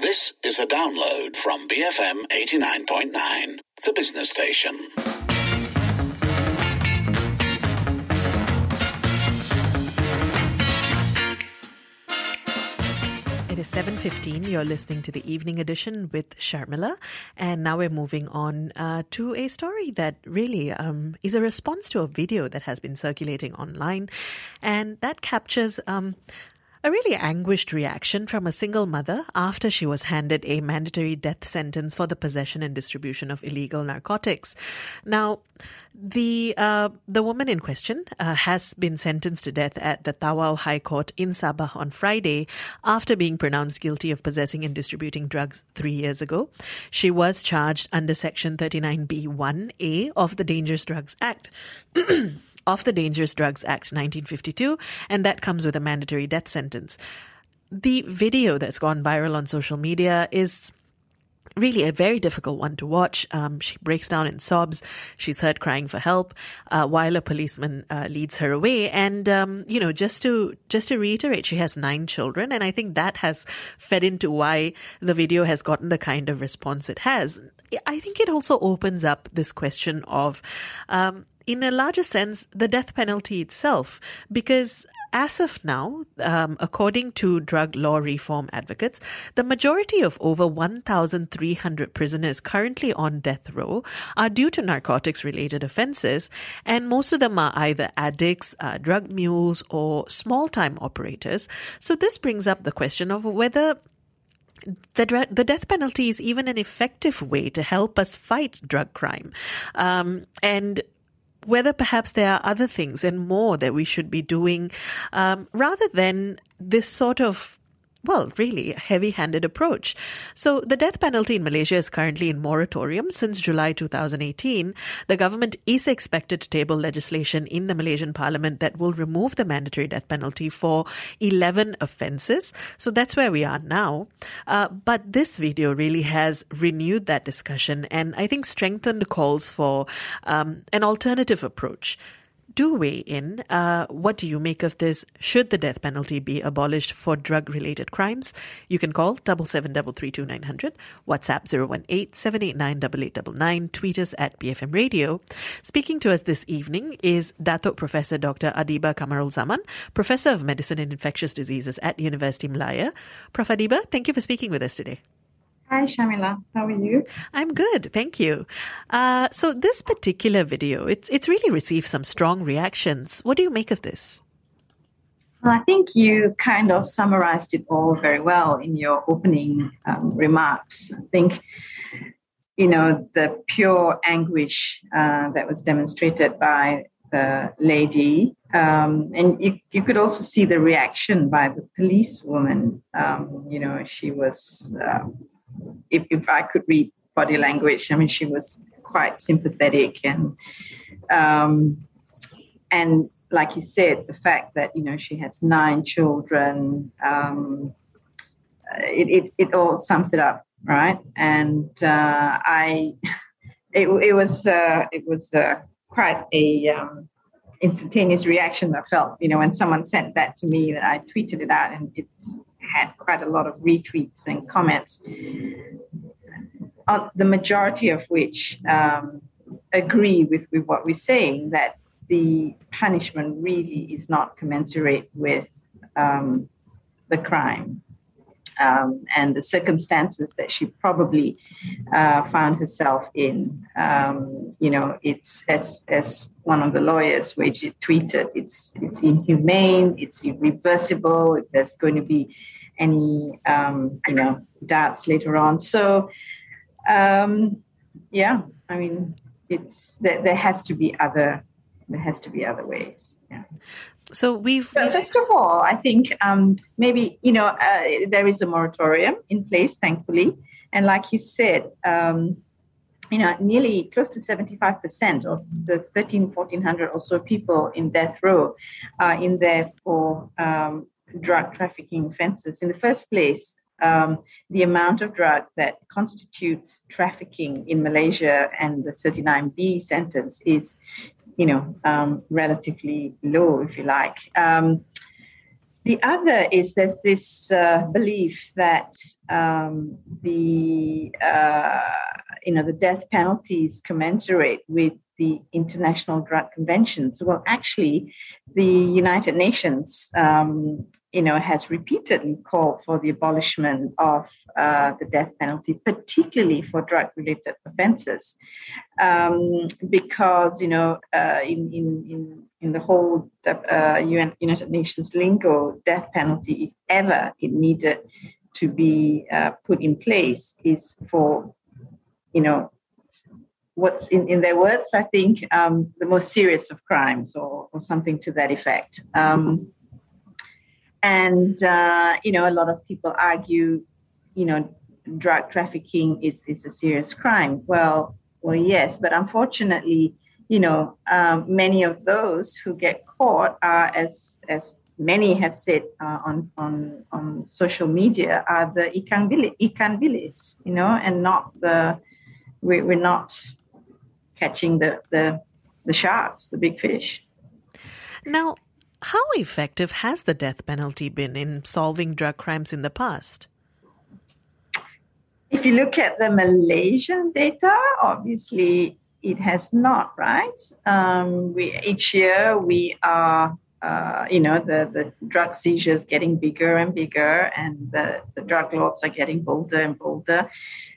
This is a download from BFM 89.9, the business station. It is 7:15. You're listening to the evening edition with Sharmila. And now we're moving on to a story that really is a response to a video that has been circulating online. And that captures a really anguished reaction from a single mother after she was handed a mandatory death sentence for the possession and distribution of illegal narcotics. Now, the woman in question has been sentenced to death at the Tawau High Court in Sabah on Friday after being pronounced guilty of possessing and distributing drugs 3 years ago. She was charged under Section 39B1A of the Dangerous Drugs Act. Of the Dangerous Drugs Act 1952, and that comes with a mandatory death sentence. The video that's gone viral on social media is really a very difficult one to watch. She breaks down in sobs. She's heard crying for help while a policeman leads her away. And, just to reiterate, she has 9 children. And I think that has fed into why the video has gotten the kind of response it has. I think it also opens up this question of, in a larger sense, the death penalty itself, because as of now, according to drug law reform advocates, the majority of over 1,300 prisoners currently on death row are due to narcotics-related offences, and most of them are either addicts, drug mules, or small-time operators. So this brings up the question of whether the death penalty is even an effective way to help us fight drug crime. And whether perhaps there are other things and more that we should be doing rather than this sort of, really heavy-handed approach. So the death penalty in Malaysia is currently in moratorium since July 2018. The government is expected to table legislation in the Malaysian Parliament that will remove the mandatory death penalty for 11 offences. So that's where we are now. But this video really has renewed that discussion and I think strengthened calls for an alternative approach. Do weigh in. What do you make of this? Should the death penalty be abolished for drug-related crimes? You can call 77332900, WhatsApp 018-789-8899, tweet us at BFM Radio. Speaking to us this evening is Datuk Professor Dr. Adiba Kamarul Zaman, Professor of Medicine and Infectious Diseases at University Malaya. Prof. Adiba, thank you for speaking with us today. Hi, Shamila. How are you? I'm good. Thank you. So this particular video, it's really received some strong reactions. What do you make of this? Well, I think you kind of summarized it all very well in your opening remarks. I think, the pure anguish that was demonstrated by the lady, and you could also see the reaction by the policewoman. She was... If I could read body language, she was quite sympathetic and like you said, the fact that, she has 9 children, it all sums it up, right? And it was quite a instantaneous reaction I felt, when someone sent that to me, that I tweeted it out, and it's had quite a lot of retweets and comments, the majority of which agree with what we're saying, that the punishment really is not commensurate with the crime and the circumstances that she probably found herself in. It's as one of the lawyers tweeted, it's inhumane, it's irreversible, if there's going to be any doubts later on. So it's there has to be other ways. Yeah. So first of all, I think maybe there is a moratorium in place, thankfully, and like you said, nearly close to 75% of the 1,400 or so people in death row are in there for drug trafficking offences. In the first place, the amount of drug that constitutes trafficking in Malaysia and the 39B sentence is, relatively low, if you like. The other is there's this belief that the death penalty is commensurate with the International Drug Conventions. Well, actually, the United Nations, has repeatedly called for the abolishment of the death penalty, particularly for drug-related offences, because in the whole United Nations lingo, death penalty, if ever it needed to be put in place, is for what's in their words, I think, the most serious of crimes or something to that effect. A lot of people argue, drug trafficking is a serious crime. Well, yes, but unfortunately, many of those who get caught are, as many have said on social media, are the ikan bilis, and not we're not catching the sharks, the big fish. Now, how effective has the death penalty been in solving drug crimes in the past? If you look at the Malaysian data, obviously it has not, right? Each year we are, the drug seizures getting bigger and bigger, and the drug lords are getting bolder and bolder.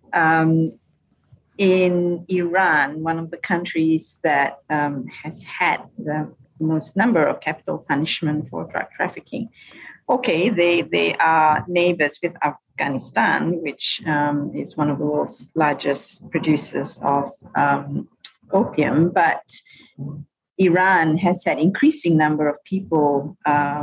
In Iran, one of the countries that has had the most number of capital punishment for drug trafficking. Okay, they are neighbors with Afghanistan, which is one of the world's largest producers of opium, but Iran has had increasing number of people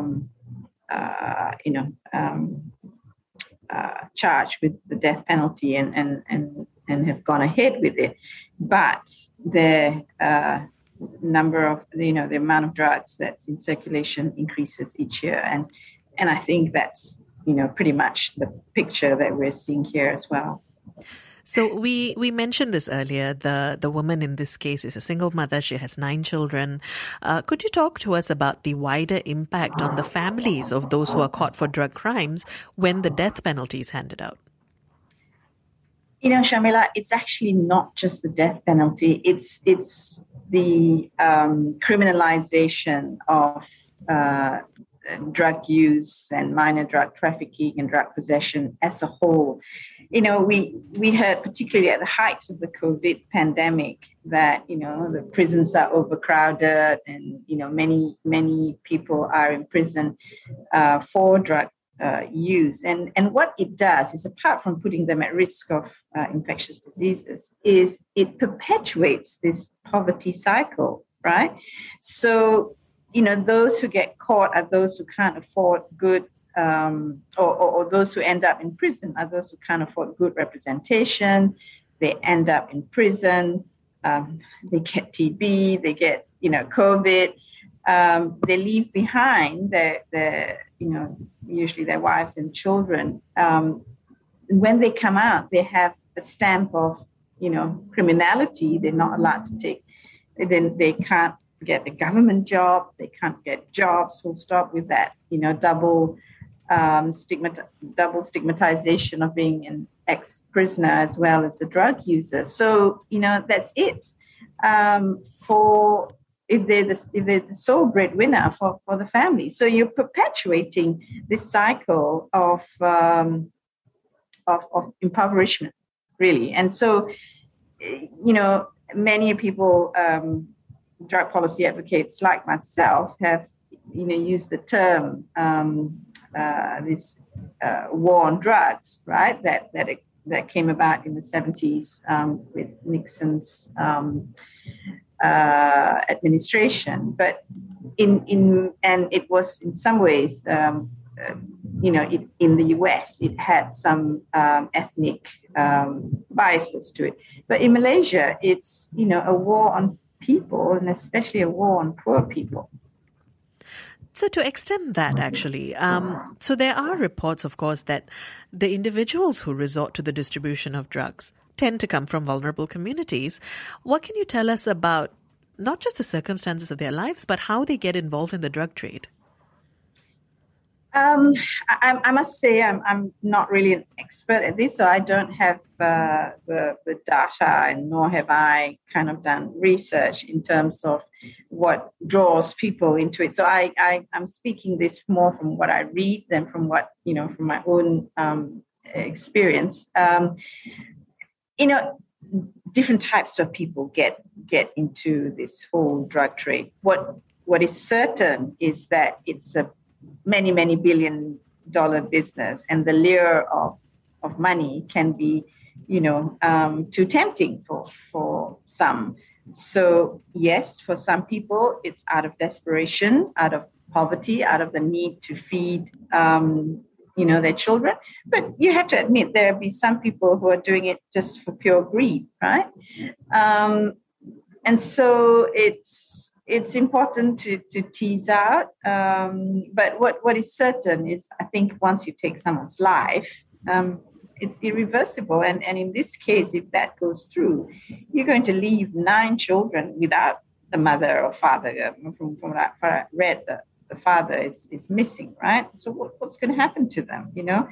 charged with the death penalty and have gone ahead with it. But the number of, the amount of drugs that's in circulation increases each year. And I think that's, pretty much the picture that we're seeing here as well. So we mentioned this earlier. The woman in this case is a single mother. She has 9 children. Could you talk to us about the wider impact on the families of those who are caught for drug crimes when the death penalty is handed out? Sharmila, it's actually not just the death penalty. It's the criminalization of drug use and minor drug trafficking and drug possession as a whole. We heard, particularly at the height of the COVID pandemic, that, the prisons are overcrowded and, many people are in prison for drug use. And what it does is, apart from putting them at risk of infectious diseases, is it perpetuates this poverty cycle, right? So, those who get caught are those who can't afford good, or those who end up in prison are those who can't afford good representation. They end up in prison. They get TB. They get, COVID. They leave behind their usually their wives and children. When they come out, they have a stamp of, criminality. They're not allowed to take. Then they can't get a government job. They can't get jobs. Full stop with that. Double stigmatization of being an ex-prisoner as well as a drug user. So that's it. If they're the sole breadwinner for the family. So you're perpetuating this cycle of impoverishment, really. And so, many people, drug policy advocates like myself, have, used the term this war on drugs, right? That came about in the 70s with Nixon's administration, but and it was in some ways, in the US, it had some ethnic biases to it. But in Malaysia, it's a war on people, and especially a war on poor people. So to extend that, actually, so there are reports, of course, that the individuals who resort to the distribution of drugs tend to come from vulnerable communities. What can you tell us about not just the circumstances of their lives, but how they get involved in the drug trade? I must say I'm not really an expert at this, so I don't have the data, and nor have I kind of done research in terms of what draws people into it. So I'm speaking this more from what I read than from what, from my own experience. Different types of people get into this whole drug trade. What is certain is that it's a many, many billion-dollar business, and the lure of money can be, too tempting for some. So yes, for some people, it's out of desperation, out of poverty, out of the need to feed, their children. But you have to admit there'll be some people who are doing it just for pure greed, right? And so it's important to tease out. But what is certain is, I think once you take someone's life, it's irreversible. And in this case, if that goes through, you're going to leave 9 children without the mother or father. From what I read, the father is missing, right? So what's going to happen to them,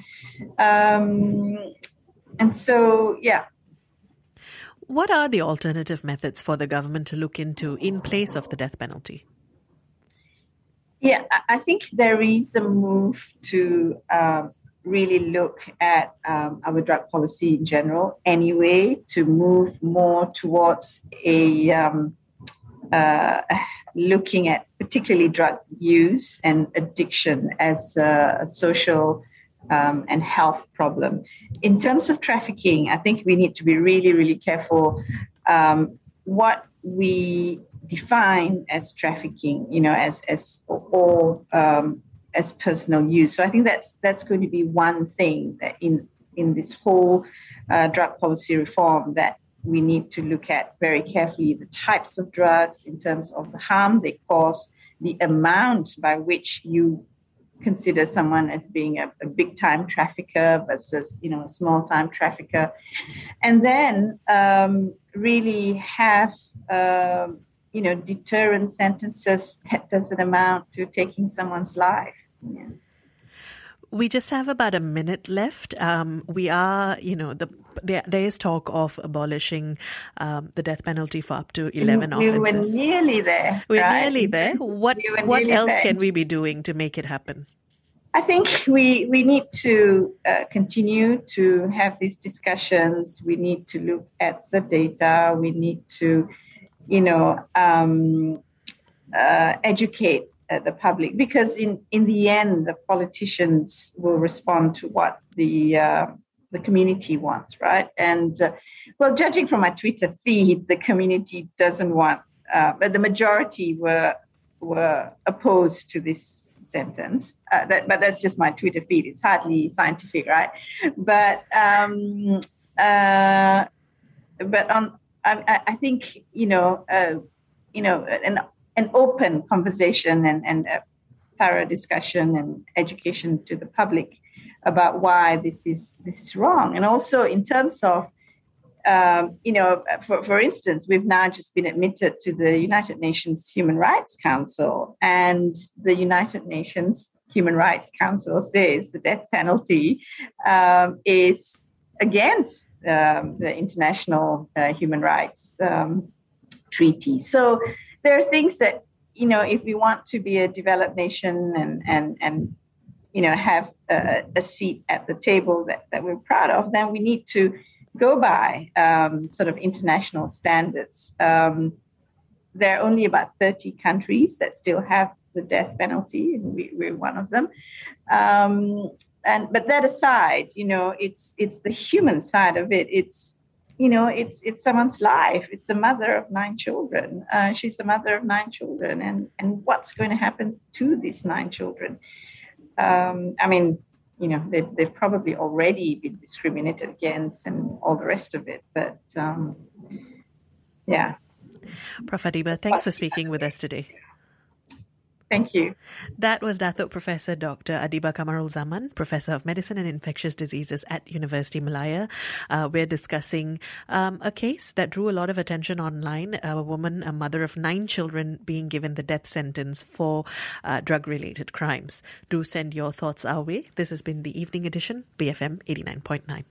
And so, yeah. What are the alternative methods for the government to look into in place of the death penalty? Yeah, I think there is a move to really look at our drug policy in general anyway, to move more towards looking at particularly drug use and addiction as a social and health problem. In terms of trafficking, I think we need to be really, really careful what we define as trafficking, as personal use. So I think that's going to be one thing that in this whole drug policy reform that we need to look at very carefully: the types of drugs in terms of the harm they cause, the amount by which you consider someone as being a big-time trafficker versus, a small-time trafficker. And then really have, deterrent sentences that doesn't amount to taking someone's life. Yeah. We just have about a minute left. We are, there is talk of abolishing the death penalty for up to 11 offences. We were nearly there. We're nearly there. What else can we be doing to make it happen? I think we need to continue to have these discussions. We need to look at the data. We need to, educate the public, because in the end, the politicians will respond to what the community wants, right? And judging from my Twitter feed, the community doesn't want, but the majority were opposed to this sentence. But that's just my Twitter feed. It's hardly scientific, right? But I think an open conversation and a thorough discussion and education to the public about why this is wrong. And also in terms of, for instance, we've now just been admitted to the United Nations Human Rights Council, and the United Nations Human Rights Council says the death penalty is against the International Human Rights Treaty. So there are things that, if we want to be a developed nation and have a seat at the table that we're proud of, then we need to go by sort of international standards. There are only about 30 countries that still have the death penalty, and we're one of them. But that aside, it's the human side of it. It's someone's life. It's a mother of 9 children. She's a mother of 9 children, and what's going to happen to these 9 children? They've probably already been discriminated against and all the rest of it. But yeah. Prof. Adiba, thanks for speaking with us today. Thank you. That was Datuk Professor Dr. Adiba Kamarul Zaman, Professor of Medicine and Infectious Diseases at University Malaya. We're discussing a case that drew a lot of attention online. A woman, a mother of 9 children, being given the death sentence for drug-related crimes. Do send your thoughts our way. This has been the Evening Edition, BFM 89.9.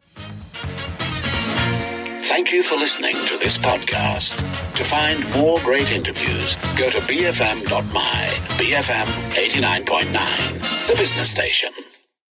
Thank you for listening to this podcast. To find more great interviews, go to bfm.my, BFM 89.9, the business station.